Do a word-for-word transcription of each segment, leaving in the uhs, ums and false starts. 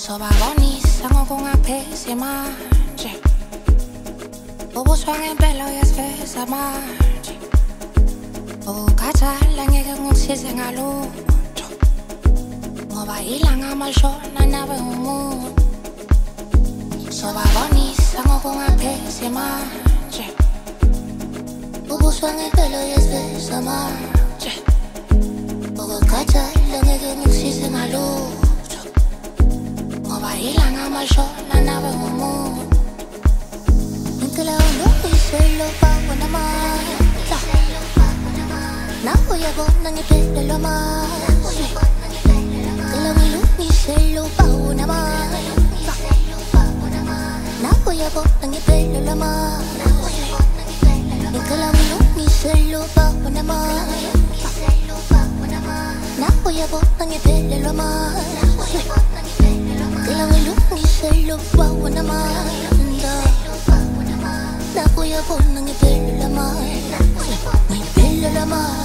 Sobabonisa ngokungaphezi manje ubuswa ngempela uyasiveza manje ukukhathala ngeke ngikusize ngalutho ngoba ilanga malishona nawe umuntu sobabonisa ngokungaphezi manje ubuswa ngempela uyasiveza manje ukukhathala ngeke ngikusize ngalutho ilanga malishona nawe umuntu ngicela ungilungisele ubawona amandla nawe uyabona ngiphelelwa amandla ngicela ungilungisele ubawona amandla nawe uyabona ngiphelelwa amandla ngicela ungilungisele ubawona amandla nawe uyabona ngiphelelwa amandla Kila ngilungisele ubawona amandla Lapho uyabona ngiphelelwa amandla Ngiphelelwa amandla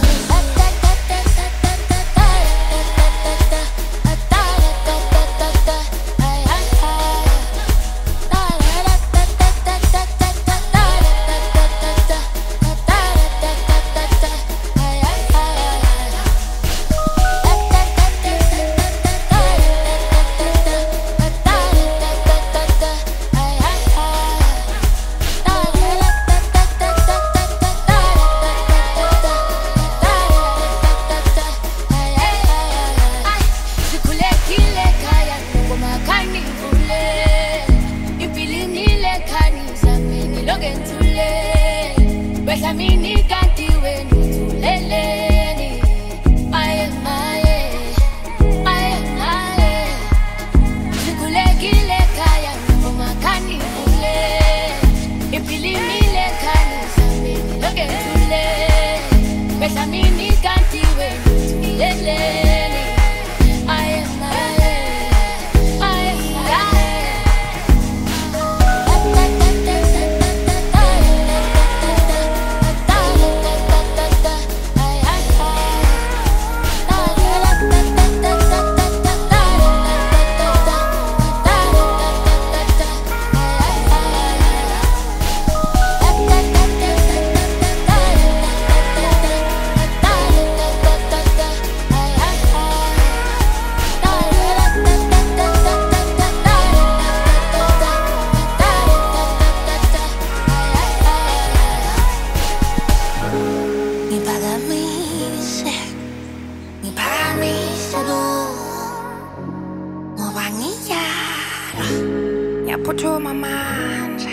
Ngiyaphuthuma manje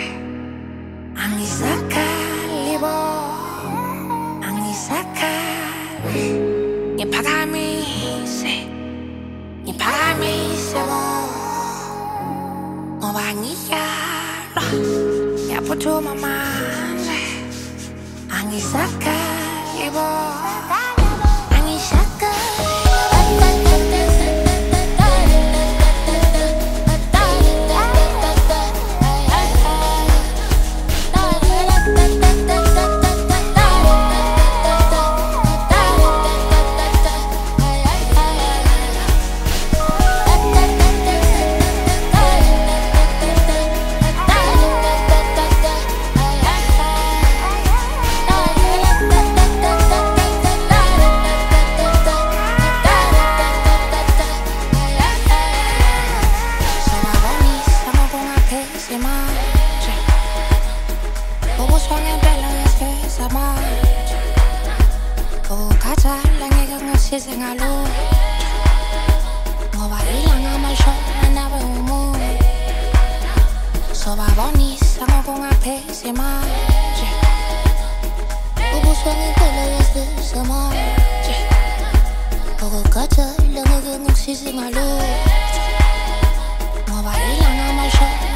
angisakhali bo angisakhali ngiphakamise ngiphakamise bo ngoba ngiyalwa ngiyaphuthuma manje angisakhali bo ukukhathala ngeke ngikusize ngalutho ngoba ilanga malishona nawe umuntu sobabonisa ngokungaphezi manje ubuswa ngempela uyasiveza manje ukukhathala ngeke ngikusize ngalutho ngoba ilanga malishona